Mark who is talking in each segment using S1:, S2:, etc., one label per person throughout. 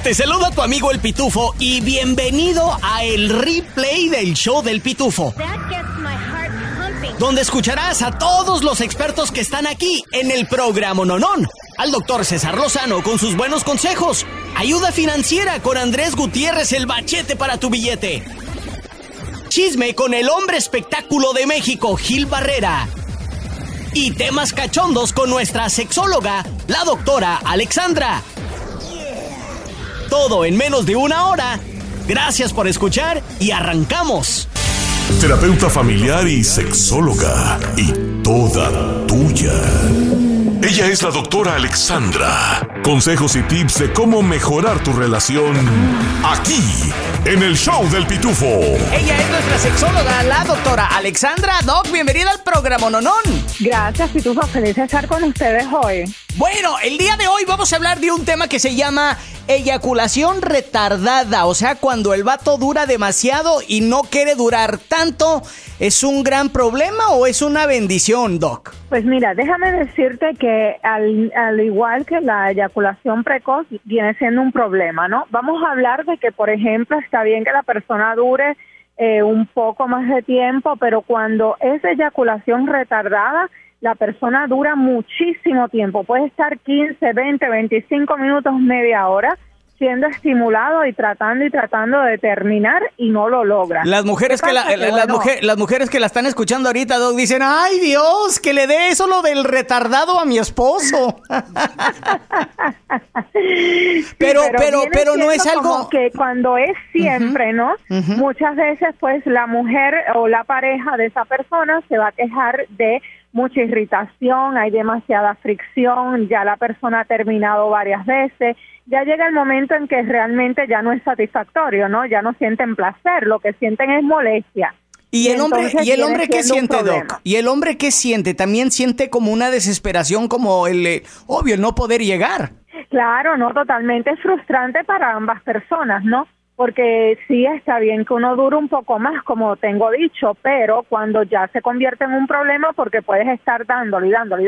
S1: Te saluda tu amigo El Pitufo y bienvenido a el replay del show del Pitufo, donde escucharás a todos los expertos que están aquí en el programa Nonón. Al doctor César Lozano con sus buenos consejos, ayuda financiera con Andrés Gutiérrez, el machete para tu billete, chisme con el hombre espectáculo de México, Gil Barrera, y temas cachondos con nuestra sexóloga, la doctora Alexandra. Todo en menos de una hora. Gracias por escuchar y arrancamos.
S2: Terapeuta familiar y sexóloga, y toda tuya. Ella es la doctora Alexandra. Consejos y tips de cómo mejorar tu relación aquí, en el show del Pitufo.
S1: Ella es nuestra sexóloga, la doctora Alexandra. Doc, bienvenida al programa Nonón.
S3: Gracias, Pitufo. Feliz de estar con ustedes hoy.
S1: Bueno, el día de hoy vamos a hablar de un tema que se llama eyaculación retardada. O sea, cuando el vato dura demasiado y no quiere durar tanto, ¿es un gran problema o es una bendición, Doc?
S3: Pues mira, déjame decirte que al igual que la eyaculación precoz viene siendo un problema, ¿no? Vamos a hablar de que, por ejemplo, está bien que la persona dure un poco más de tiempo, pero cuando es eyaculación retardada, la persona dura muchísimo tiempo. Puede estar 15, 20, 25 minutos, media hora siendo estimulado y tratando de terminar y no lo logra.
S1: Las mujeres las mujeres que la están escuchando ahorita, Doc, dicen: ¡ay, Dios, que le dé eso lo del retardado a mi esposo! pero no es algo
S3: como que cuando es siempre, ¿no? Muchas veces pues la mujer o la pareja de esa persona se va a quejar de mucha irritación, hay demasiada fricción, ya la persona ha terminado varias veces, ya llega el momento en que realmente ya no es satisfactorio, ¿no? Ya no sienten placer, lo que sienten es molestia.
S1: ¿Y el hombre qué siente, Doc? ¿Y el hombre qué siente? ¿También siente como una desesperación, como el no poder llegar?
S3: Claro, no, totalmente es frustrante para ambas personas, ¿no? Porque sí está bien que uno dure un poco más, como tengo dicho, pero cuando ya se convierte en un problema, porque puedes estar dándole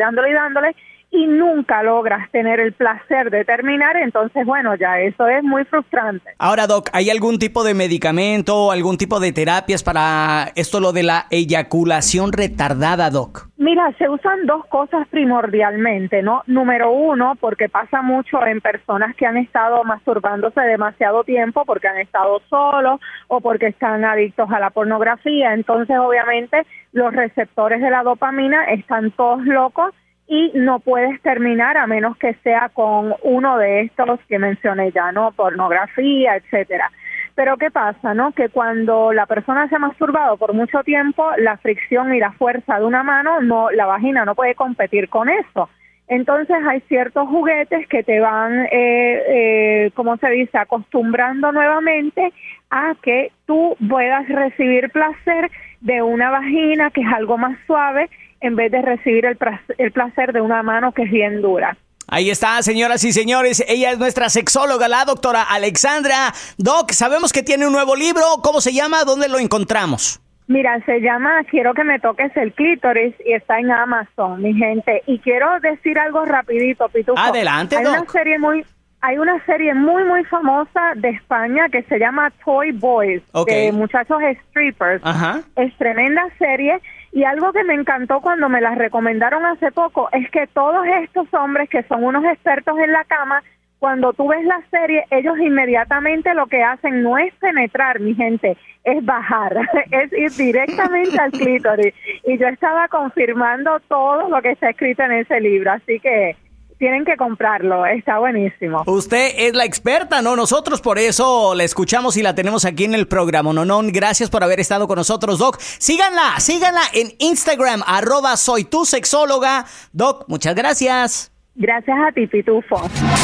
S3: y nunca logras tener el placer de terminar, entonces bueno, ya eso es muy frustrante.
S1: Ahora, Doc, ¿hay algún tipo de medicamento o algún tipo de terapias para esto, lo de la eyaculación retardada, Doc?
S3: Mira, se usan dos cosas primordialmente, ¿no? Número uno, porque pasa mucho en personas que han estado masturbándose demasiado tiempo porque han estado solos o porque están adictos a la pornografía. Entonces, obviamente, los receptores de la dopamina están todos locos y no puedes terminar a menos que sea con uno de estos que mencioné ya, ¿no? Pornografía, etcétera. Pero ¿qué pasa, no? Que cuando la persona se ha masturbado por mucho tiempo, la fricción y la fuerza de una mano, la vagina no puede competir con eso. Entonces hay ciertos juguetes que te van, ¿cómo se dice?, acostumbrando nuevamente a que tú puedas recibir placer de una vagina que es algo más suave, en vez de recibir el placer de una mano que es bien dura.
S1: Ahí está, señoras y señores, ella es nuestra sexóloga, la doctora Alexandra. Doc, sabemos que tiene un nuevo libro. ¿Cómo se llama? ¿Dónde lo encontramos?
S3: Mira, se llama Quiero que me toques el clítoris y está en Amazon, mi gente. Y quiero decir algo rapidito, Pitufo.
S1: Adelante, Doc.
S3: Hay una serie muy famosa de España que se llama Toy Boys, de muchachos strippers. Ajá. Es tremenda serie. Y algo que me encantó cuando me la recomendaron hace poco es que todos estos hombres que son unos expertos en la cama, cuando tú ves la serie, ellos inmediatamente lo que hacen no es penetrar, mi gente, es bajar, es ir directamente al clítoris. Y yo estaba confirmando todo lo que está escrito en ese libro, así que tienen que comprarlo, está buenísimo.
S1: Usted es la experta, ¿no? Nosotros por eso la escuchamos y la tenemos aquí en el programa, Nonón. Gracias por haber estado con nosotros, Doc. Síganla en Instagram, @soytusexóloga. Doc, muchas gracias.
S3: Gracias a ti, Pitufo.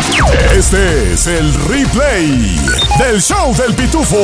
S2: Este es el replay del show del Pitufo.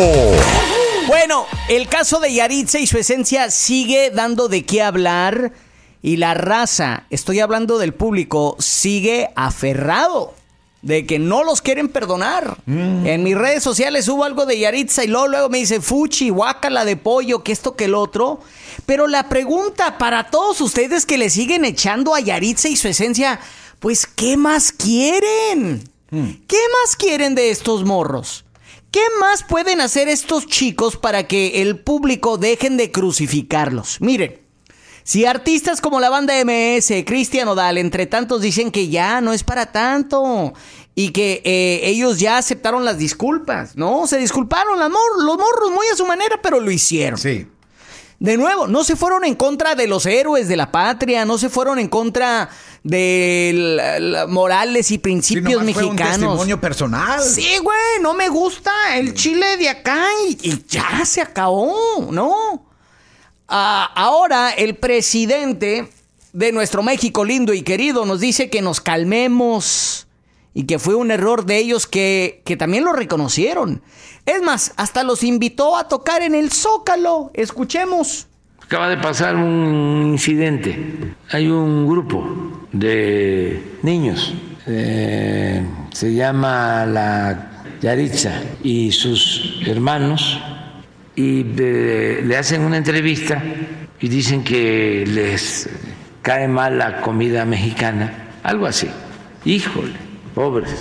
S1: Bueno, el caso de Yaritza y su esencia sigue dando de qué hablar. Y la raza, estoy hablando del público, sigue aferrado de que no los quieren perdonar. En mis redes sociales hubo algo de Yaritza y luego me dice fuchi, guácala de pollo, que esto que el otro. Pero la pregunta para todos ustedes que le siguen echando a Yaritza y su esencia, pues ¿qué más quieren? ¿Qué más quieren de estos morros? ¿Qué más pueden hacer estos chicos para que el público dejen de crucificarlos? Miren, si artistas como la banda MS, Cristian Nodal, entre tantos dicen que ya no es para tanto y que ellos ya aceptaron las disculpas, ¿no? Se disculparon los morros muy a su manera, pero lo hicieron.
S4: Sí.
S1: De nuevo, no se fueron en contra de los héroes de la patria, no se fueron en contra de morales y principios mexicanos.
S4: Fue un testimonio personal.
S1: Sí, güey, no me gusta el chile de acá y ya se acabó, ¿no? Ahora el presidente de nuestro México lindo y querido nos dice que nos calmemos y que fue un error de ellos que también lo reconocieron. Es más, hasta los invitó a tocar en el Zócalo. Escuchemos.
S5: Acaba de pasar un incidente. Hay un grupo de niños. Se llama la Yaritza y sus hermanos. Y le hacen una entrevista y dicen que les cae mal la comida mexicana. Algo así. Híjole, pobres.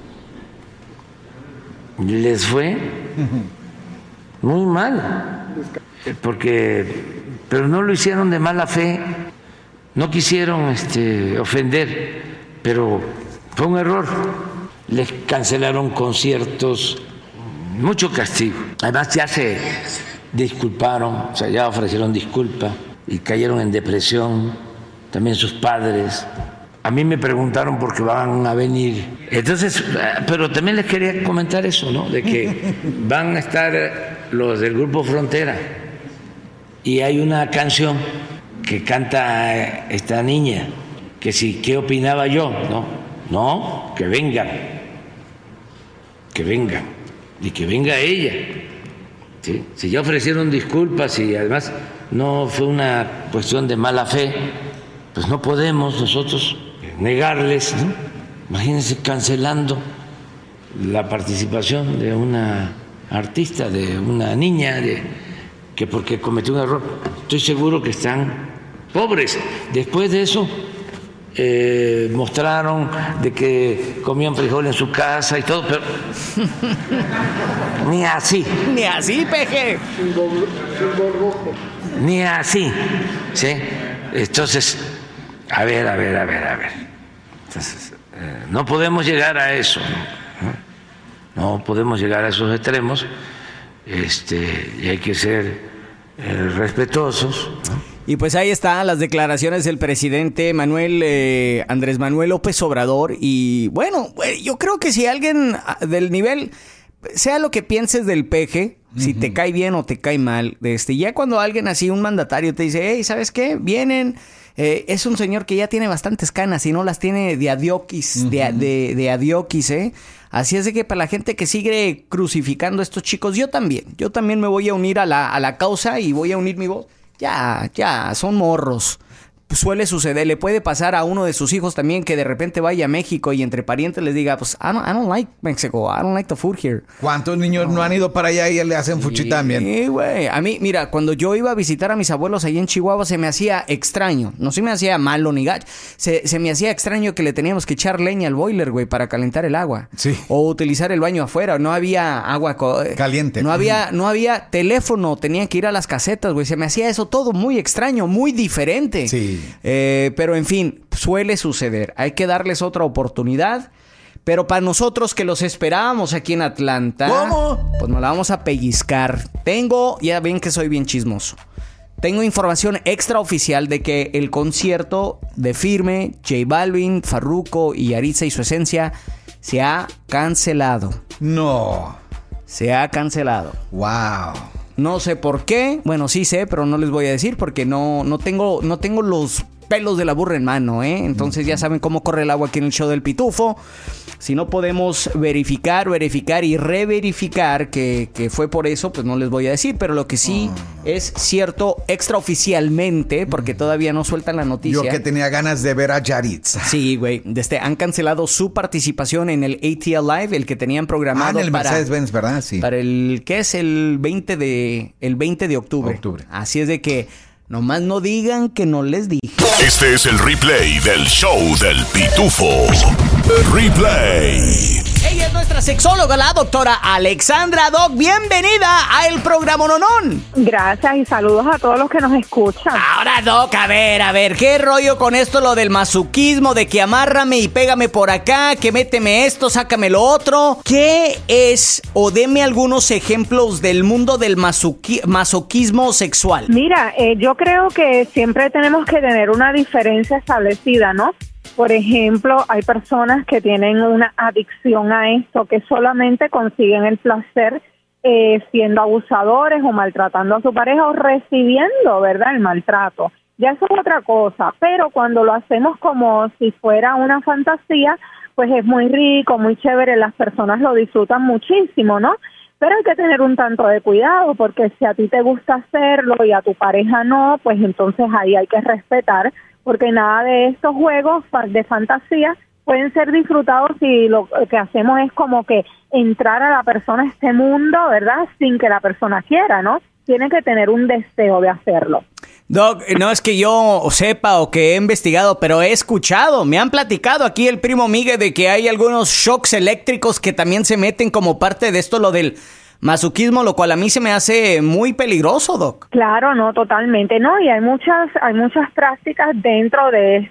S5: Les fue muy mal, pero no lo hicieron de mala fe, no quisieron ofender, pero fue un error. Les cancelaron conciertos, mucho castigo. Además ya se disculparon, o sea, ya ofrecieron disculpas y cayeron en depresión, también sus padres. A mí me preguntaron por qué van a venir. Entonces, pero también les quería comentar eso, ¿no? De que van a estar los del Grupo Frontera. Y hay una canción que canta esta niña, que si, ¿qué opinaba yo? No, que vengan. Y que venga ella. ¿Sí? Si ya ofrecieron disculpas y además no fue una cuestión de mala fe, pues no podemos nosotros negarles, ¿no? Imagínense cancelando la participación de una artista, de una niña, que porque cometió un error. Estoy seguro que están pobres. Después de eso mostraron de que comían frijol en su casa y todo, pero ni así.
S1: Ni así, peje.
S5: Ni así, ¿sí? Entonces, a ver. Entonces, no podemos llegar a eso, ¿no? No podemos llegar a esos extremos, y hay que ser respetuosos, ¿no?
S1: Y pues ahí están las declaraciones del presidente Andrés Manuel López Obrador. Y bueno, yo creo que si alguien del nivel, sea lo que pienses del peje, si te cae bien o te cae mal, ya cuando alguien así, un mandatario te dice, hey, ¿sabes qué? Vienen, es un señor que ya tiene bastantes canas y no las tiene de adioquis, de adioquis, Así es de que para la gente que sigue crucificando a estos chicos, yo también me voy a unir a la causa y voy a unir mi voz. Ya, son morros. Suele suceder, le puede pasar a uno de sus hijos también que de repente vaya a México y entre parientes les diga, pues, I don't like Mexico, I don't like the food here.
S4: ¿Cuántos niños no han ido para allá y le hacen fuchi también?
S1: Sí, güey. A mí, mira, cuando yo iba a visitar a mis abuelos ahí en Chihuahua, se me hacía extraño. No se me hacía malo ni gacho. Se me hacía extraño que le teníamos que echar leña al boiler, güey, para calentar el agua.
S4: Sí.
S1: O utilizar el baño afuera. No había agua
S4: caliente.
S1: No había teléfono. Tenían que ir a las casetas, güey. Se me hacía eso todo muy extraño, muy diferente.
S4: Sí.
S1: Pero en fin, suele suceder. Hay que darles otra oportunidad. Pero para nosotros que los esperábamos aquí en Atlanta,
S4: ¿cómo?
S1: Pues nos la vamos a pellizcar. Ya ven que soy bien chismoso. Tengo información extraoficial de que el concierto de Firme, J Balvin, Farruko y Yaritza y su esencia se ha cancelado.
S4: No.
S1: Se ha cancelado.
S4: Wow.
S1: No sé por qué. Bueno, sí sé, pero no les voy a decir porque no tengo los pelos de la burra en mano, Entonces ya saben cómo corre el agua aquí en el show del Pitufo. Si no podemos verificar y reverificar que fue por eso, pues no les voy a decir. Pero lo que sí es cierto extraoficialmente, porque todavía no sueltan la noticia.
S4: Yo que tenía ganas de ver a Yaritza.
S1: Sí, güey. Han cancelado su participación en el ATL Live, el que tenían programado
S4: en el Mercedes-Benz, ¿verdad? Sí.
S1: Para ¿qué es? El 20 de octubre. Así es de que nomás no digan que no les dije.
S2: Este es el replay del show del Pitufo. Replay.
S1: Ella es nuestra sexóloga, la doctora Alexandra. Doc, bienvenida a el programa Nonón.
S3: Gracias y saludos a todos los que nos escuchan.
S1: Ahora, Doc, a ver, ¿qué rollo con esto, lo del masoquismo, de que amárrame y pégame por acá, que méteme esto, sácame lo otro? ¿Qué es? O deme algunos ejemplos del mundo del masoquismo sexual.
S3: Mira, yo creo que siempre tenemos que tener una diferencia establecida, ¿no? Por ejemplo, hay personas que tienen una adicción a esto, que solamente consiguen el placer siendo abusadores o maltratando a su pareja o recibiendo, ¿verdad?, el maltrato. Ya eso es otra cosa, pero cuando lo hacemos como si fuera una fantasía, pues es muy rico, muy chévere, las personas lo disfrutan muchísimo, ¿no? Pero hay que tener un tanto de cuidado, porque si a ti te gusta hacerlo y a tu pareja no, pues entonces ahí hay que respetar, porque nada de estos juegos de fantasía pueden ser disfrutados si lo que hacemos es como que entrar a la persona a este mundo, ¿verdad?, sin que la persona quiera, ¿no? Tiene que tener un deseo de hacerlo.
S1: Doc, no es que yo sepa o que he investigado, pero he escuchado, me han platicado aquí el primo Miguel de que hay algunos shocks eléctricos que también se meten como parte de esto, lo del masoquismo, lo cual a mí se me hace muy peligroso, Doc.
S3: Claro, no, totalmente, no, y hay muchas prácticas dentro de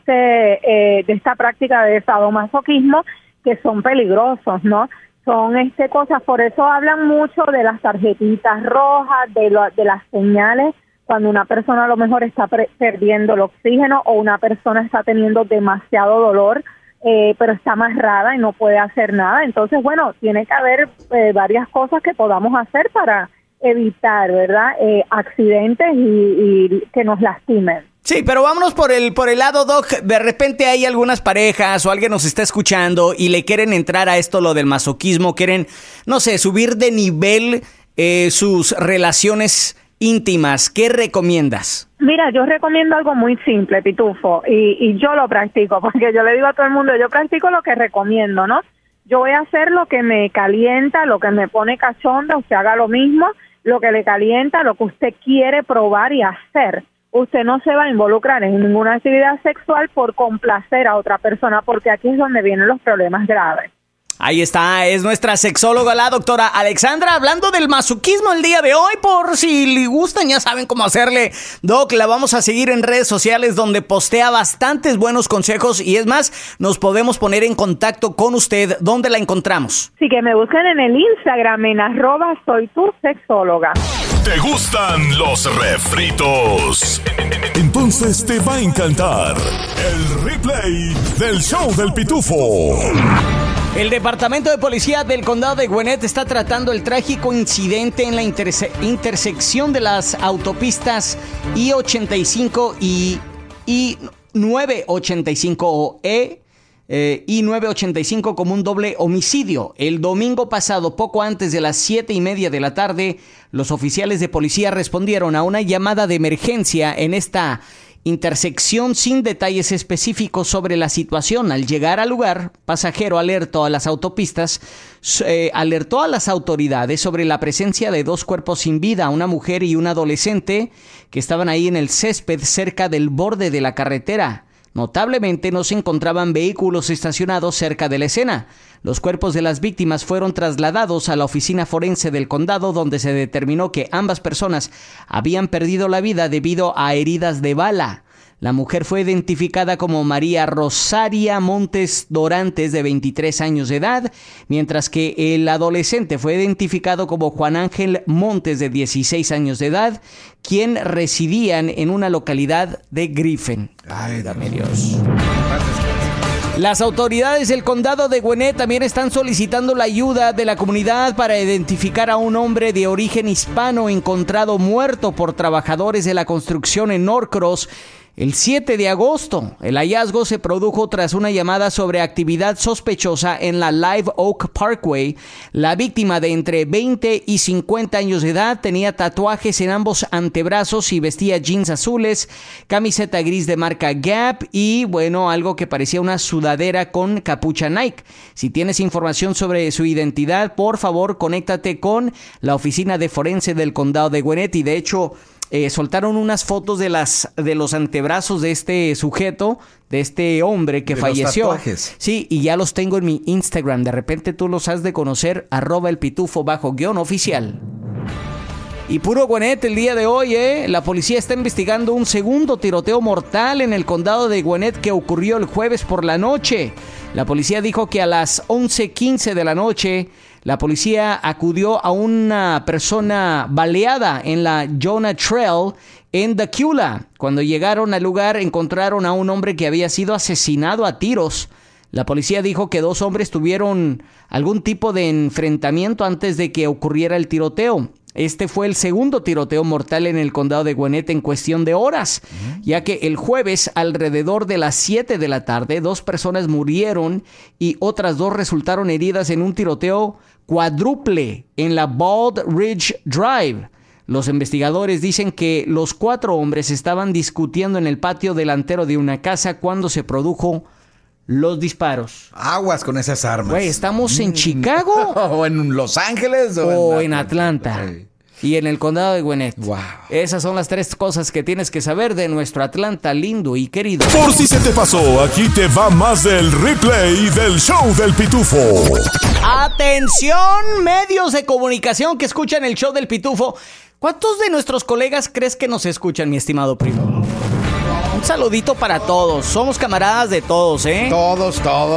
S3: esta práctica de sadomasoquismo que son peligrosos, ¿no? Son cosas, por eso hablan mucho de las tarjetitas rojas, de las señales cuando una persona a lo mejor está perdiendo el oxígeno o una persona está teniendo demasiado dolor, pero está amarrada y no puede hacer nada. Entonces, bueno, tiene que haber varias cosas que podamos hacer para evitar, ¿verdad?, accidentes y que nos lastimen.
S1: Sí, pero vámonos por el lado, Doc. De repente hay algunas parejas o alguien nos está escuchando y le quieren entrar a esto, lo del masoquismo, quieren, no sé, subir de nivel sus relaciones íntimas. ¿Qué recomiendas?
S3: Mira, yo recomiendo algo muy simple, Pitufo, y yo lo practico, porque yo le digo a todo el mundo, yo practico lo que recomiendo, ¿no? Yo voy a hacer lo que me calienta, lo que me pone cachonda, usted haga lo mismo, lo que le calienta, lo que usted quiere probar y hacer. Usted no se va a involucrar en ninguna actividad sexual por complacer a otra persona, porque aquí es donde vienen los problemas graves.
S1: Ahí está, es nuestra sexóloga, la doctora Alexandra, hablando del masoquismo el día de hoy. Por si le gustan, ya saben cómo hacerle. Doc, la vamos a seguir en redes sociales donde postea bastantes buenos consejos y es más, nos podemos poner en contacto con usted. ¿Dónde la encontramos?
S3: Sí, que me busquen en el Instagram en @soytusexóloga.
S2: ¿Te gustan los refritos? Entonces te va a encantar el replay del show del Pitufo.
S1: El Departamento de Policía del Condado de Gwinnett está tratando el trágico incidente en la intersección de las autopistas I-85 y I-985 I-985 como un doble homicidio. El domingo pasado, poco antes de las 7:30 de la tarde, los oficiales de policía respondieron a una llamada de emergencia en esta intersección sin detalles específicos sobre la situación. Al llegar al lugar, pasajero alertó a las autoridades sobre la presencia de dos cuerpos sin vida, una mujer y un adolescente que estaban ahí en el césped cerca del borde de la carretera. Notablemente no se encontraban vehículos estacionados cerca de la escena. Los cuerpos de las víctimas fueron trasladados a la oficina forense del condado, donde se determinó que ambas personas habían perdido la vida debido a heridas de bala. La mujer fue identificada como María Rosaria Montes Dorantes, de 23 años de edad, mientras que el adolescente fue identificado como Juan Ángel Montes, de 16 años de edad, quien residían en una localidad de Griffin. Ay, dame Dios. Las autoridades del condado de Gwinnett también están solicitando la ayuda de la comunidad para identificar a un hombre de origen hispano encontrado muerto por trabajadores de la construcción en Norcross el 7 de agosto. El hallazgo se produjo tras una llamada sobre actividad sospechosa en la Live Oak Parkway. La víctima, de entre 20 y 50 años de edad, tenía tatuajes en ambos antebrazos y vestía jeans azules, camiseta gris de marca Gap y, bueno, algo que parecía una sudadera con capucha Nike. Si tienes información sobre su identidad, por favor, conéctate con la oficina de forense del condado de Gwinnett. Y de hecho, soltaron unas fotos de los antebrazos de este sujeto, de este hombre que falleció.
S4: Los tatuajes.
S1: Sí, y ya los tengo en mi Instagram. De repente tú los has de conocer, @elpitufo_oficial. Y puro Gwinnett el día de hoy, La policía está investigando un segundo tiroteo mortal en el condado de Gwinnett que ocurrió el jueves por la noche. La policía dijo que a las 11:15 de la noche, la policía acudió a una persona baleada en la Jonah Trail en Dacula. Cuando llegaron al lugar, encontraron a un hombre que había sido asesinado a tiros. La policía dijo que 2 hombres tuvieron algún tipo de enfrentamiento antes de que ocurriera el tiroteo. Este fue el segundo tiroteo mortal en el condado de Gwinnett en cuestión de horas, ya que el jueves, alrededor de las 7 de la tarde, 2 personas murieron y otras 2 resultaron heridas en un tiroteo cuádruple en la Bald Ridge Drive. Los investigadores dicen que los 4 hombres estaban discutiendo en el patio delantero de una casa cuando se produjo los disparos.
S4: Aguas con esas armas.
S1: Güey, ¿estamos en Chicago?
S4: ¿O en Los Ángeles?
S1: ¿O en Atlanta? Y en el condado de Gwinnett.
S4: Wow.
S1: Esas son las 3 cosas que tienes que saber de nuestro Atlanta lindo y querido.
S2: Por si se te pasó, aquí te va más del replay del show del Pitufo.
S1: ¡Atención, medios de comunicación que escuchan el show del Pitufo! ¿Cuántos de nuestros colegas crees que nos escuchan, mi estimado primo? Un saludito para todos. Somos camaradas de todos,
S4: Todos.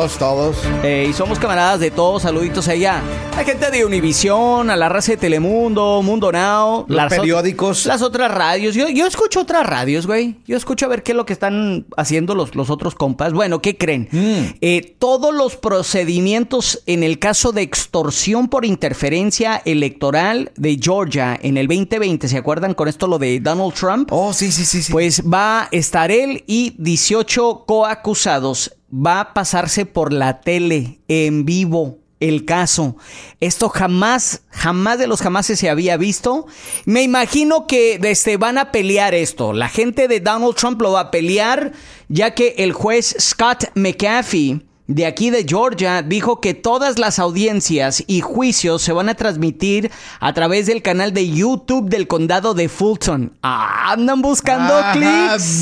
S1: Y somos camaradas de todos. Saluditos allá. La gente de Univisión, a la raza de Telemundo, Mundo Now.
S4: Los periódicos.
S1: Las otras radios. Yo escucho otras radios, güey. Yo escucho a ver qué es lo que están haciendo los otros compas. Bueno, ¿qué creen? Todos los procedimientos en el caso de extorsión por interferencia electoral de Georgia en el 2020, ¿se acuerdan con esto lo de Donald Trump?
S4: Oh, sí.
S1: Pues va a estar él y 18 coacusados. Va a pasarse por la tele en vivo el caso. Esto jamás de los jamases se había visto. Me imagino que van a pelear esto. La gente de Donald Trump lo va a pelear, ya que el juez Scott McAfee de aquí de Georgia dijo que todas las audiencias y juicios se van a transmitir a través del canal de YouTube del condado de Fulton. Andan buscando clics.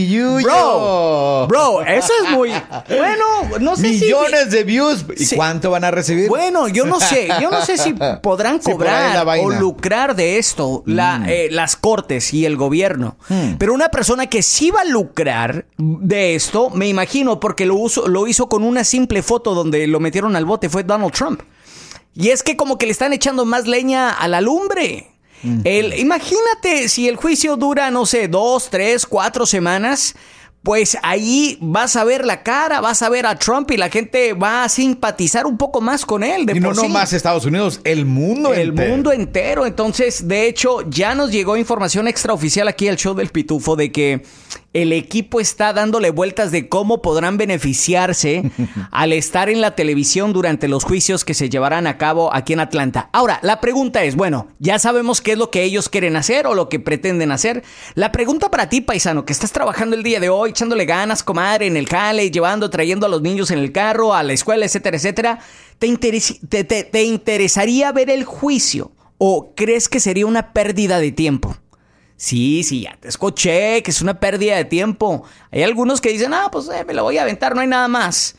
S1: Bro, eso es muy bueno. No sé
S4: millones de views. ¿Y cuánto van a recibir?
S1: Bueno, yo no sé si podrán cobrar o lucrar de esto las cortes y el gobierno. Pero una persona que sí va a lucrar de esto, me imagino, porque lo hizo con una simple foto donde lo metieron al bote, fue Donald Trump. Y es que como que le están echando más leña a la lumbre. Imagínate si el juicio dura, no sé, 2, 3, 4 semanas. Pues ahí vas a ver la cara, vas a ver a Trump y la gente va a simpatizar un poco más con él.
S4: Y no nomás Estados Unidos, el mundo entero.
S1: El mundo entero. Entonces, de hecho, ya nos llegó información extraoficial aquí al show del Pitufo de que el equipo está dándole vueltas de cómo podrán beneficiarse al estar en la televisión durante los juicios que se llevarán a cabo aquí en Atlanta. Ahora, la pregunta es, bueno, ya sabemos qué es lo que ellos quieren hacer o lo que pretenden hacer. La pregunta para ti, paisano, que estás trabajando el día de hoy, echándole ganas, comadre, en el jale, trayendo a los niños en el carro, a la escuela, etcétera, etcétera. ¿Te interesaría ver el juicio o crees que sería una pérdida de tiempo? Sí, ya te escuché que es una pérdida de tiempo. Hay algunos que dicen, pues me lo voy a aventar, no hay nada más.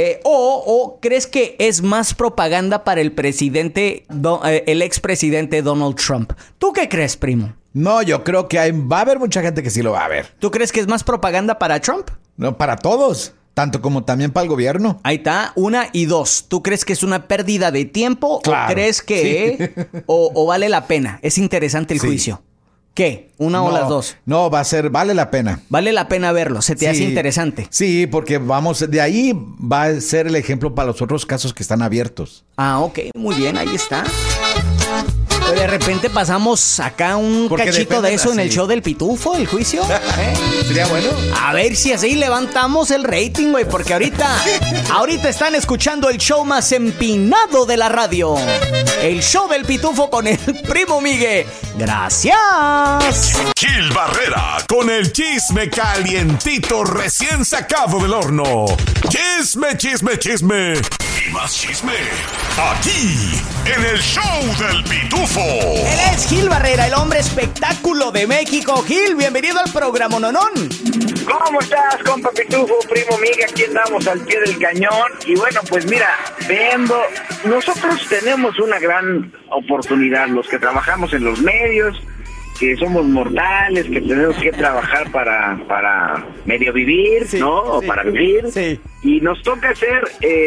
S1: O crees que es más propaganda para el presidente, el expresidente Donald Trump. ¿Tú qué crees, primo?
S4: No, yo creo que va a haber mucha gente que sí lo va a ver.
S1: ¿Tú crees que es más propaganda para Trump?
S4: No, para todos. Tanto como también para el gobierno.
S1: Ahí está, 1 y 2. ¿Tú crees que es una pérdida de tiempo? Claro, ¿o crees que o vale la pena? Es interesante el juicio. ¿Qué? ¿Una o las dos?
S4: No, vale la pena.
S1: Vale la pena verlo, se te hace interesante.
S4: Sí, porque de ahí va a ser el ejemplo para los otros casos que están abiertos.
S1: Ok, muy bien, ahí está. De repente pasamos acá un cachito de eso en el show del Pitufo, el juicio.
S4: Sería bueno.
S1: A ver si así levantamos el rating, güey, porque ahorita están escuchando el show más empinado de la radio. El show del Pitufo con el primo Miguel. Gracias.
S2: Gil Barrera con el chisme calientito recién sacado del horno. Chisme y más chisme. Aquí, en el Show del Pitufo.
S1: Él es Gil Barrera, el hombre espectáculo de México. Gil, bienvenido al programa Nonón.
S6: ¿Cómo estás, compa Pitufo, primo amiga? Aquí andamos al pie del cañón. Y bueno, pues mira, nosotros tenemos una gran oportunidad, los que trabajamos en los medios, que somos mortales, que tenemos que trabajar para medio vivir, sí, ¿no? O para vivir. Sí. Y nos toca ser,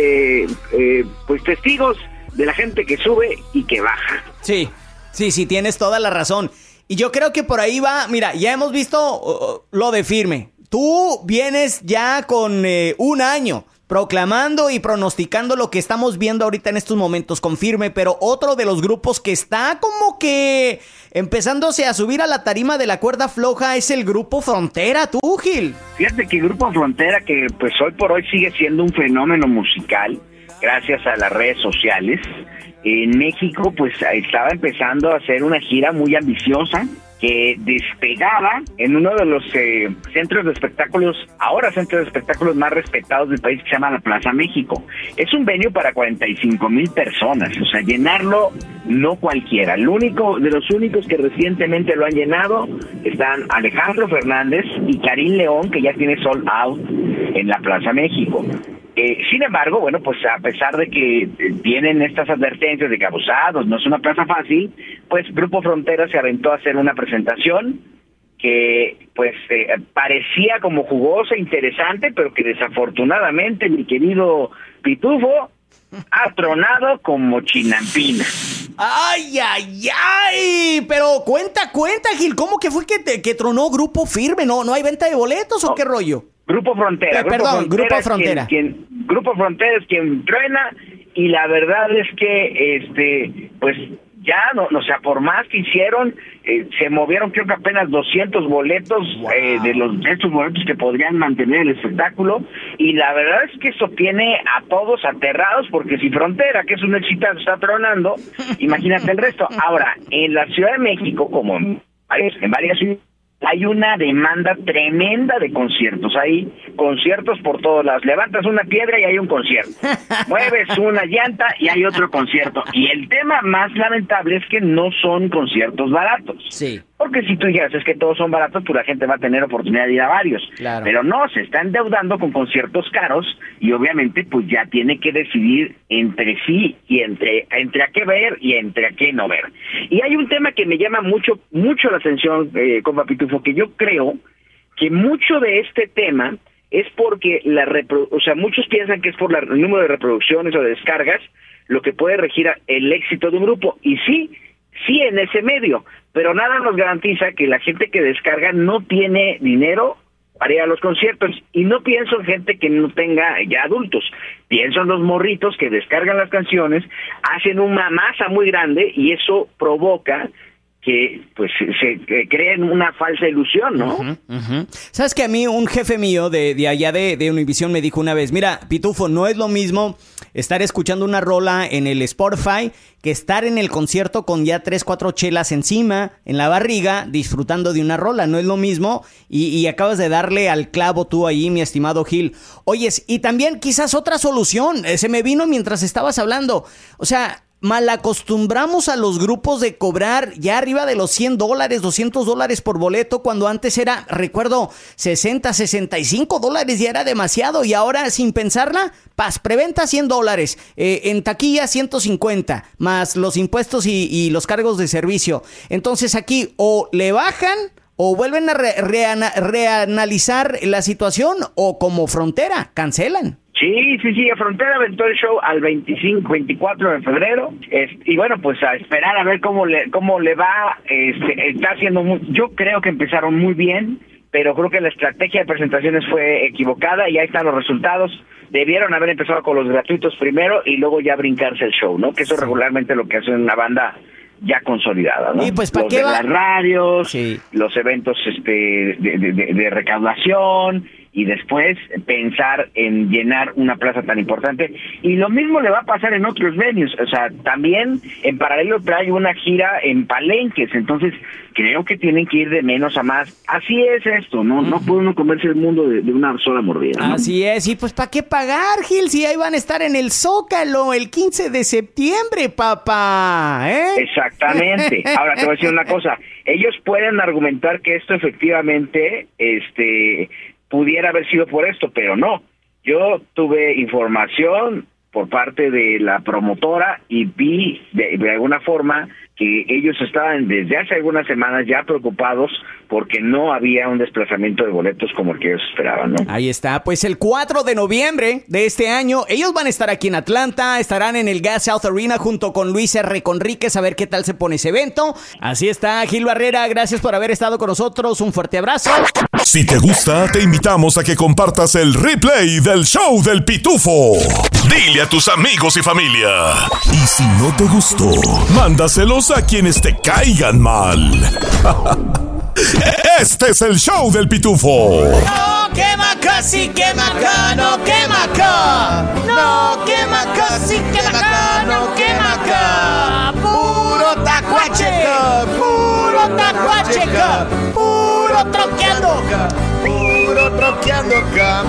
S6: pues, testigos de la gente que sube y que baja.
S1: Sí, tienes toda la razón. Y yo creo que por ahí va, mira, ya hemos visto lo de Firme. Tú vienes ya con un año proclamando y pronosticando lo que estamos viendo ahorita en estos momentos con Firme, pero otro de los grupos que está como que empezándose a subir a la tarima de la cuerda floja es el Grupo Frontera. ¿Tú, Gil?
S6: Fíjate que Grupo Frontera, que pues hoy por hoy sigue siendo un fenómeno musical, gracias a las redes sociales, en México pues estaba empezando a hacer una gira muy ambiciosa, que despegaba en uno de los centros de espectáculos, ahora centros de espectáculos más respetados del país, que se llama la Plaza México. Es un venue para 45,000 personas, o sea, llenarlo no cualquiera. De los únicos que recientemente lo han llenado están Alejandro Fernández y Karim León, que ya tiene sold out en la Plaza México. Sin embargo, bueno, pues a pesar de que tienen estas advertencias de que abusados, no es una plaza fácil, pues Grupo Frontera se aventó a hacer una presentación que pues parecía como jugosa, interesante, pero que desafortunadamente mi querido Pitufo ha tronado como chinampina.
S1: ¡Ay! Pero cuenta, Gil, ¿cómo que fue que tronó Grupo Firme? ¿No hay venta de boletos o qué rollo?
S6: Grupo Frontera.
S1: Grupo Frontera.
S6: Grupo Frontera es quien truena, y la verdad es que, pues ya, o sea, por más que hicieron, se movieron creo que apenas 200 boletos, wow, de estos boletos que podrían mantener el espectáculo, y la verdad es que eso tiene a todos aterrados, porque si Frontera, que es un éxito, está tronando, imagínate el resto. Ahora, en la Ciudad de México, como en varias ciudades, hay una demanda tremenda de conciertos. Hay conciertos por todos lados. Levantas una piedra y hay un concierto. Mueves una llanta y hay otro concierto. Y el tema más lamentable es que no son conciertos baratos.
S1: Sí.
S6: Porque si tú dices es que todos son baratos, pues la gente va a tener oportunidad de ir a varios.
S1: Claro.
S6: Pero no, se está endeudando con conciertos caros, y obviamente pues ya tiene que decidir entre sí y entre a qué ver y entre a qué no ver. Y hay un tema que me llama mucho la atención, compa Pitufo, que yo creo que mucho de este tema es porque muchos piensan que es por el número de reproducciones o de descargas lo que puede regir el éxito de un grupo. Y sí en ese medio, pero nada nos garantiza que la gente que descarga no tiene dinero para ir a los conciertos. Y no pienso en gente que no tenga ya adultos, pienso en los morritos que descargan las canciones, hacen una masa muy grande, y eso provoca que pues se creen una falsa ilusión, ¿no?
S1: Sabes que a mí un jefe mío de allá de Univisión me dijo una vez: mira, Pitufo, no es lo mismo estar escuchando una rola en el Spotify que estar en el concierto con ya 3-4 chelas encima, en la barriga, disfrutando de una rola. No es lo mismo, y acabas de darle al clavo tú ahí, mi estimado Gil. Oyes, y también quizás otra solución, se me vino mientras estabas hablando. O sea, malacostumbramos a los grupos de cobrar ya arriba de los $100, $200 por boleto, cuando antes era, recuerdo, $60, $65, ya era demasiado, y ahora sin pensarla, preventa $100, en taquilla $150, más los impuestos y los cargos de servicio. Entonces aquí o le bajan o vuelven a reanalizar la situación, o como Frontera, cancelan.
S6: Sí, Frontera aventó el show al 24 de febrero, y bueno, pues a esperar a ver cómo le va. Está haciendo yo creo que empezaron muy bien, pero creo que la estrategia de presentaciones fue equivocada, y ahí están los resultados. Debieron haber empezado con los gratuitos primero y luego ya brincarse el show, ¿no? Que eso regularmente lo que hace una banda ya consolidada, ¿no?
S1: Y pues ¿para
S6: los
S1: qué
S6: de
S1: va?
S6: Las radios,
S1: sí,
S6: los eventos de recaudación, y después pensar en llenar una plaza tan importante. Y lo mismo le va a pasar en otros venues. O sea, también en paralelo trae una gira en palenques, entonces creo que tienen que ir de menos a más. Así es esto, no puede uno comerse el mundo de una sola mordida, ¿no?
S1: Así es, y pues ¿para qué pagar, Gil? Si ahí van a estar en el Zócalo el 15 de septiembre, papá, ¿eh?
S6: Exactamente. Ahora te voy a decir una cosa, ellos pueden argumentar que esto efectivamente pudiera haber sido por esto, pero no. Yo tuve información por parte de la promotora y vi de alguna forma que ellos estaban desde hace algunas semanas ya preocupados porque no había un desplazamiento de boletos como el que ellos esperaban, ¿no?
S1: Ahí está, pues el 4 de noviembre de este año, ellos van a estar aquí en Atlanta, estarán en el Gas South Arena junto con Luis R. Conríquez, a ver qué tal se pone ese evento. Así está, Gil Barrera, gracias por haber estado con nosotros, un fuerte abrazo.
S2: Si te gusta, te invitamos a que compartas el replay del show del Pitufo. Dile a tus amigos y familia. Y si no te gustó, mándaselos a quienes te caigan mal. Este es el show del Pitufo.
S1: No, quema casi, quema acá, no quema acá. No, quema casi, quema acá, no quema acá. Puro tacuache, puro tacuache, puro troqueando.
S4: Puro troqueando acá.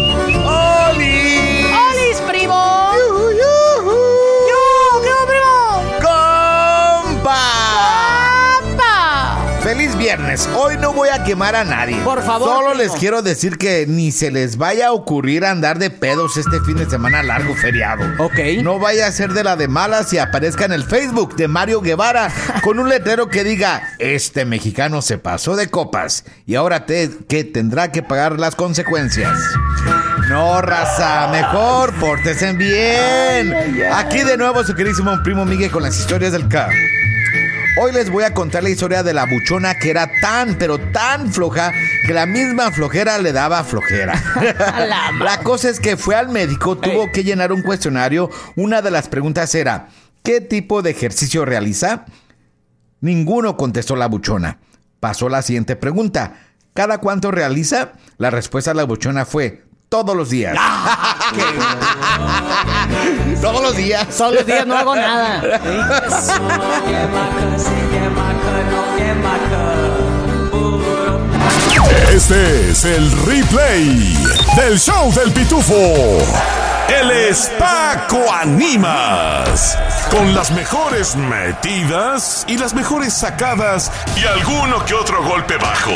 S4: ¡Oli!
S1: ¡Olis, primo! ¡Yo, qué primo!
S4: ¡Compa!
S1: ¡Papá!
S4: ¡Feliz viernes! Hoy no voy a quemar a nadie.
S1: Por favor,
S4: Solo
S1: primo.
S4: les quiero decir que ni se les vaya a ocurrir andar de pedos este fin de semana largo feriado.
S1: Ok.
S4: No vaya a ser de la de malas y aparezca en el Facebook de Mario Guevara con un letrero que diga: este mexicano se pasó de copas y ahora que tendrá que pagar las consecuencias. No, raza, mejor pórtense bien. Aquí de nuevo su queridísimo primo Miguel con las historias del K. Hoy les voy a contar la historia de la buchona que era tan, pero tan floja que la misma flojera le daba flojera. La cosa es que fue al médico, tuvo que llenar un cuestionario. Una de las preguntas era: ¿qué tipo de ejercicio realiza? Ninguno, contestó la buchona. Pasó la siguiente pregunta: ¿cada cuánto realiza? La respuesta de la buchona fue: todos los días. Todos los días.
S1: Todos los días no hago nada.
S2: Este es el replay del show del Pitufo. Él es Paco Ánimas, con las mejores metidas y las mejores sacadas y alguno que otro golpe bajo.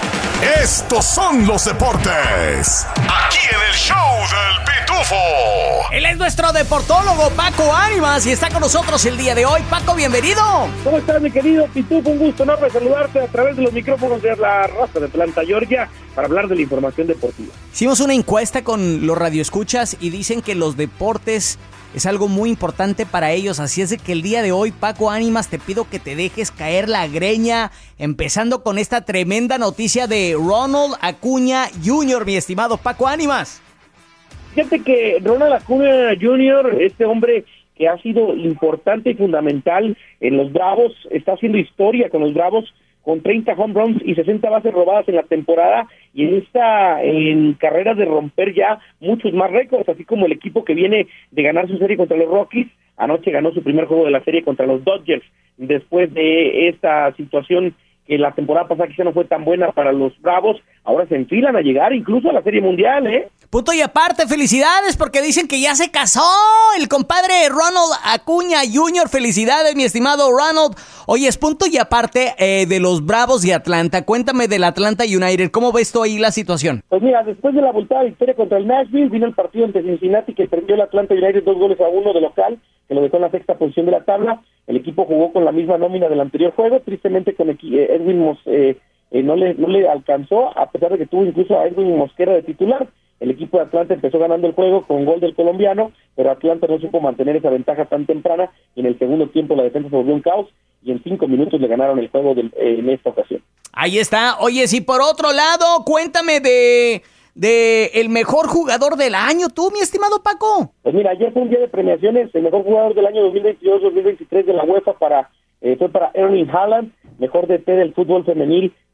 S2: Estos son los deportes, aquí en el show del Pitufo.
S1: Él es nuestro deportólogo Paco Ánimas y está con nosotros el día de hoy. Paco, bienvenido.
S7: ¿Cómo estás, mi querido Pitufo? Un gusto enorme saludarte a través de los micrófonos de la raza de Atlanta, Georgia, para hablar de la información deportiva.
S1: Hicimos una encuesta con los radioescuchas y dicen que los deportes es algo muy importante para ellos, así es de que el día de hoy, Paco Ánimas, te pido que te dejes caer la greña, empezando con esta tremenda noticia de Ronald Acuña Jr., mi estimado Paco Ánimas.
S7: Fíjate que Ronald Acuña Jr., este hombre que ha sido importante y fundamental en los Bravos, está haciendo historia con los Bravos, con 30 home runs y 60 bases robadas en la temporada, y está en carreras de romper ya muchos más récords, así como el equipo que viene de ganar su serie contra los Rockies. Anoche ganó su primer juego de la serie contra los Dodgers, después de esta situación que la temporada pasada quizá no fue tan buena para los Bravos. Ahora se enfilan a llegar incluso a la Serie Mundial, ¿eh?
S1: Punto y aparte, felicidades, porque dicen que ya se casó el compadre Ronald Acuña Jr. Felicidades, mi estimado Ronald. Oye, es punto y aparte de los Bravos de Atlanta. Cuéntame del Atlanta United. ¿Cómo ves tú ahí la situación?
S7: Pues mira, después de la voltada victoria contra el Nashville, vino el partido entre Cincinnati, que perdió el Atlanta United 2-1 de local, que lo dejó en la sexta posición de la tabla. El equipo jugó con la misma nómina del anterior juego, tristemente con Edwin no le alcanzó, a pesar de que tuvo incluso a Edwin Mosquera de titular. El equipo de Atlanta empezó ganando el juego con gol del colombiano, pero Atlanta no supo mantener esa ventaja tan temprana, y en el segundo tiempo la defensa se volvió un caos, y en 5 minutos le ganaron el juego en esta ocasión.
S1: Ahí está. Oye, si por otro lado, cuéntame de el mejor jugador del año, tú, mi estimado Paco.
S7: Pues mira, ayer fue un día de premiaciones. El mejor jugador del año 2022-2023 de la UEFA fue para Erling Haaland, mejor DT del fútbol femenil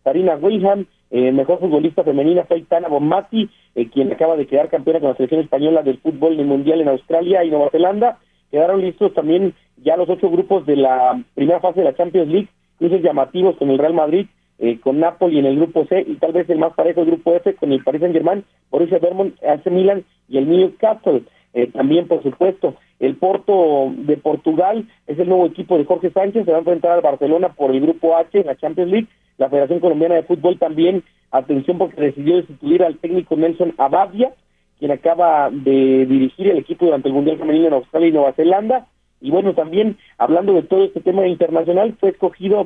S7: Sarina Wilhelm. Mejor futbolista femenina fue Aitana Bonmati, quien acaba de quedar campeona con la selección española del fútbol del mundial en Australia y Nueva Zelanda. Quedaron listos también ya los 8 grupos de la primera fase de la Champions League, cruces llamativos con el Real Madrid, con Napoli en el grupo C, y tal vez el más parejo el grupo F con el Paris Saint-Germain, Borussia Dortmund, AC Milan y el Newcastle. También, por supuesto, el Porto de Portugal es el nuevo equipo de Jorge Sánchez, se va a enfrentar al Barcelona por el grupo H en la Champions League. La Federación Colombiana de Fútbol también, atención, porque decidió destituir al técnico Nelson Abadia, quien acaba de dirigir el equipo durante el Mundial Femenino en Australia y Nueva Zelanda. Y bueno, también, hablando de todo este tema internacional, fue escogido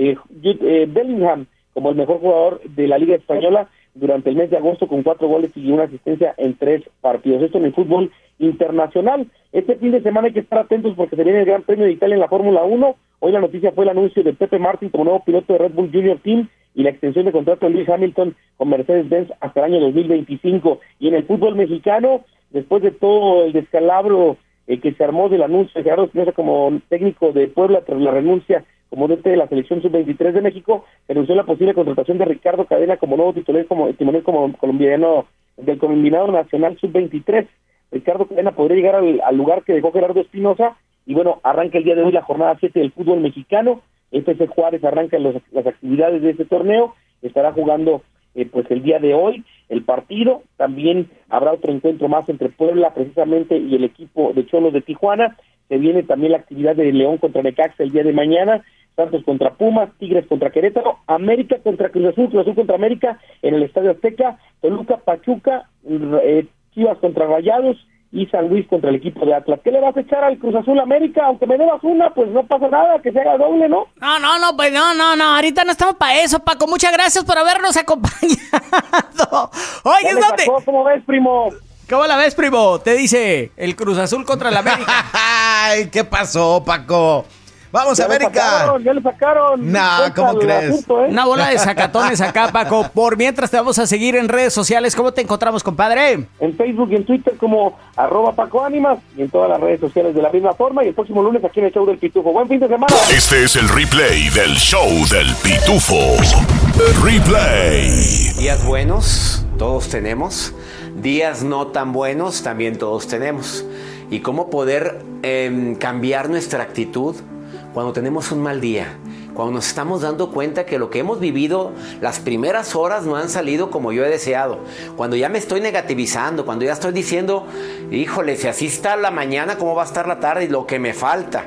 S7: Bellingham como el mejor jugador de la Liga Española durante el mes de agosto, con 4 goles y una asistencia en 3 partidos. Esto en el fútbol internacional. Este fin de semana hay que estar atentos porque se viene el Gran Premio de Italia en la Fórmula 1. Hoy la noticia fue el anuncio de Pepe Martin como nuevo piloto de Red Bull Junior Team y la extensión de contrato de Lewis Hamilton con Mercedes-Benz hasta el año 2025. Y en el fútbol mexicano, después de todo el descalabro que se armó del anuncio de Gerardo Espinosa como técnico de Puebla tras la renuncia como DT de la selección sub-23 de México, se anunció la posible contratación de Ricardo Cadena como nuevo timonel como colombiano del combinado nacional sub-23. Ricardo Cadena podría llegar al lugar que dejó Gerardo Espinosa, y bueno, arranca el día de hoy la jornada 7 del fútbol mexicano. FC Juárez arranca las actividades de este torneo, estará jugando pues el día de hoy el partido. También habrá otro encuentro más entre Puebla precisamente y el equipo de Cholos de Tijuana. Se viene también la actividad de León contra Necaxa el día de mañana, Santos contra Pumas, Tigres contra Querétaro, América contra Cruz Azul contra América en el Estadio Azteca, Toluca, Pachuca, Chivas contra Rayados y San Luis contra el equipo de Atlas. ¿Qué le vas a echar al Cruz Azul América? Aunque me debas una, pues no pasa nada, que se haga doble, ¿no?
S1: Pues no, ahorita no estamos para eso, Paco. Muchas gracias por habernos acompañado. Oye, ¿dónde?
S7: ¿Cómo ves, primo?
S1: ¿Cómo la ves, primo? Te dice el Cruz Azul contra el América.
S4: Ay, ¿qué pasó, Paco? ¡Vamos, América!
S7: Ya le sacaron.
S4: No, ¿cómo crees?
S7: Asunto, ¿eh?
S1: Una bola de sacatones acá, Paco. Por mientras te vamos a seguir en redes sociales. ¿Cómo te encontramos, compadre?
S7: En Facebook y en Twitter como @PacoAnimas y en todas las redes sociales de la misma forma. Y el próximo lunes aquí en el Show del Pitufo. ¡Buen fin de semana!
S2: Este es el replay del Show del Pitufo. Replay.
S8: Días buenos, todos tenemos. Días no tan buenos, también todos tenemos. ¿Y cómo poder cambiar nuestra actitud cuando tenemos un mal día? Cuando nos estamos dando cuenta que lo que hemos vivido, las primeras horas no han salido como yo he deseado. Cuando ya me estoy negativizando, cuando ya estoy diciendo, híjole, si así está la mañana, ¿cómo va a estar la tarde? Y lo que me falta.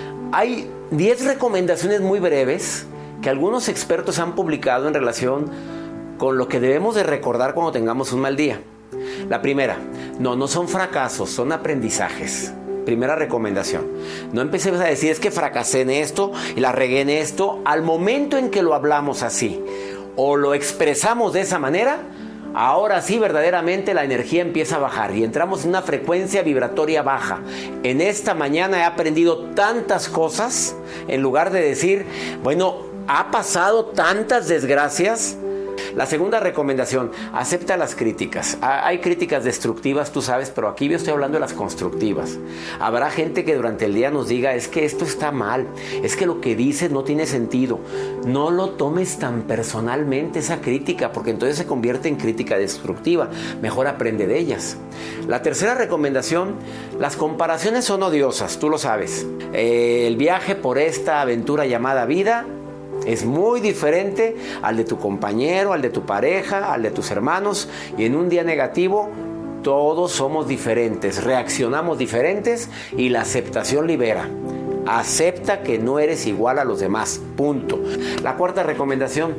S8: Hay 10 recomendaciones muy breves que algunos expertos han publicado en relación con lo que debemos de recordar cuando tengamos un mal día. La primera, no son fracasos, son aprendizajes. Primera recomendación, no empecemos a decir es que fracasé en esto y la regué en esto. Al momento en que lo hablamos así o lo expresamos de esa manera, ahora sí verdaderamente la energía empieza a bajar y entramos en una frecuencia vibratoria baja. En esta mañana he aprendido tantas cosas, en lugar de decir, bueno, ha pasado tantas desgracias. La segunda recomendación, acepta las críticas. Hay críticas destructivas, tú sabes, pero aquí yo estoy hablando de las constructivas. Habrá gente que durante el día nos diga, es que esto está mal, es que lo que dices no tiene sentido. No lo tomes tan personalmente esa crítica, porque entonces se convierte en crítica destructiva. Mejor aprende de ellas. La tercera recomendación, las comparaciones son odiosas, tú lo sabes. El viaje por esta aventura llamada vida es muy diferente al de tu compañero, al de tu pareja, al de tus hermanos. Y en un día negativo, todos somos diferentes, reaccionamos diferentes y la aceptación libera. Acepta que no eres igual a los demás, punto. La cuarta recomendación,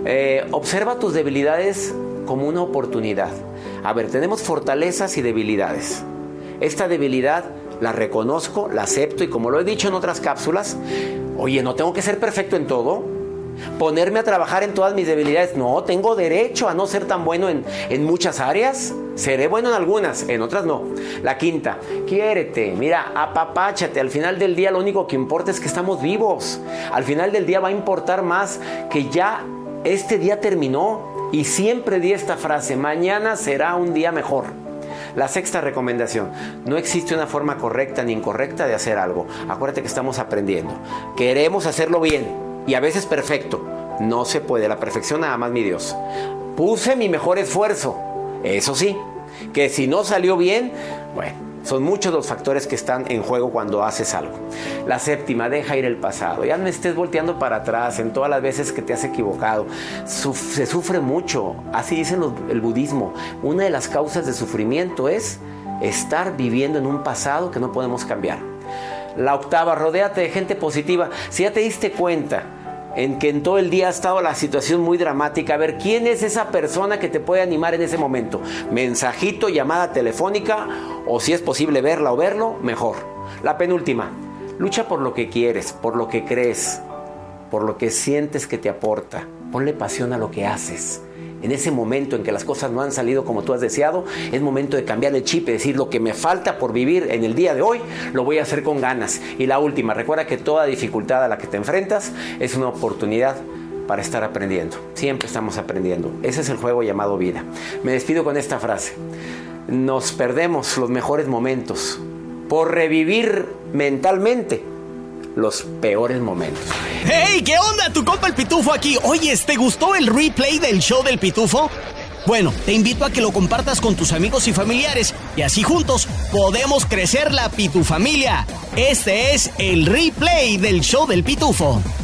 S8: observa tus debilidades como una oportunidad. A ver, tenemos fortalezas y debilidades. Esta debilidad la reconozco, la acepto y como lo he dicho en otras cápsulas, oye, no tengo que ser perfecto en todo. Ponerme a trabajar en todas mis debilidades. No, tengo derecho a no ser tan bueno en muchas áreas. Seré bueno en algunas, en otras no. La quinta, quiérete, mira, apapáchate. Al final del día lo único que importa es que estamos vivos. Al final del día va a importar más que ya este día terminó. Y siempre di esta frase, mañana será un día mejor. La sexta recomendación, no existe una forma correcta ni incorrecta de hacer algo. Acuérdate que estamos aprendiendo. Queremos hacerlo bien y a veces perfecto, No se puede, la perfección nada más mi Dios. Puse mi mejor esfuerzo, eso sí, que si no salió bien, bueno, son muchos los factores que están en juego cuando haces algo. La séptima, deja ir el pasado. Ya no estés volteando para atrás en todas las veces que te has equivocado. Se sufre mucho, así dicen el budismo. Una de las causas de sufrimiento es estar viviendo en un pasado que no podemos cambiar. La octava, rodéate de gente positiva. Si ya te diste cuenta en que en todo el día ha estado la situación muy dramática, a ver, ¿quién es esa persona que te puede animar en ese momento? Mensajito, llamada telefónica, o si es posible verla o verlo, mejor. La penúltima, lucha por lo que quieres, por lo que crees, por lo que sientes que te aporta. Ponle pasión a lo que haces. En ese momento en que las cosas no han salido como tú has deseado, es momento de cambiar el chip y decir, lo que me falta por vivir en el día de hoy, lo voy a hacer con ganas. Y la última, recuerda que toda dificultad a la que te enfrentas es una oportunidad para estar aprendiendo. Siempre estamos aprendiendo. Ese es el juego llamado vida. Me despido con esta frase. Nos perdemos los mejores momentos por revivir mentalmente los peores momentos.
S1: ¡Hey! ¿Qué onda? Tu compa el Pitufo aquí. Oye, ¿te gustó el replay del show del Pitufo? Bueno, te invito a que lo compartas con tus amigos y familiares y así juntos podemos crecer la Pitufamilia. Este es el replay del show del Pitufo.